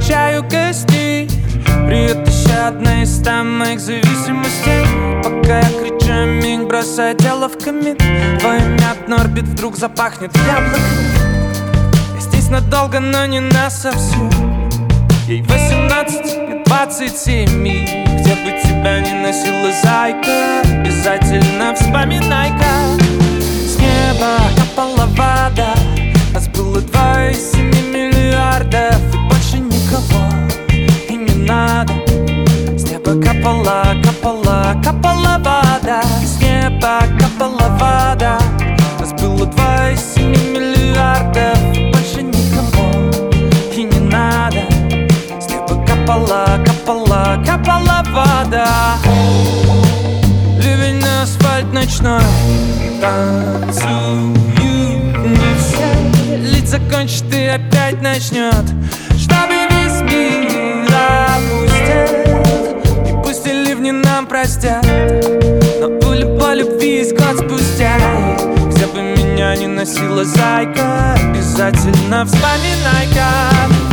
встречаю гостей. Привет, еще одна из моих зависимостей. Пока я кричу аминь, бросаю дело в камин. Твое имя на орбит вдруг запахнет яблоком. Я здесь надолго, но не насовсем. Ей 18, мне 27. И где бы тебя ни носила зайка, обязательно вспоминай-ка. С неба капала вода, нас было 2 из 7 миллиардов. И больше никого и не надо. С неба капала, капала, капала вода. С неба капала вода, нас было 2 из 7 миллиардов. И больше никого и не надо. С неба капала, капала, капала вода. Ливень на асфальт ночной, танцуют не все. Лить закончит и опять начнет, чтобы весь мир опустел. И пусть и ливни нам простят, но по любви есть год спустя. Где бы меня ни носила зайка, обязательно вспоминай-ка.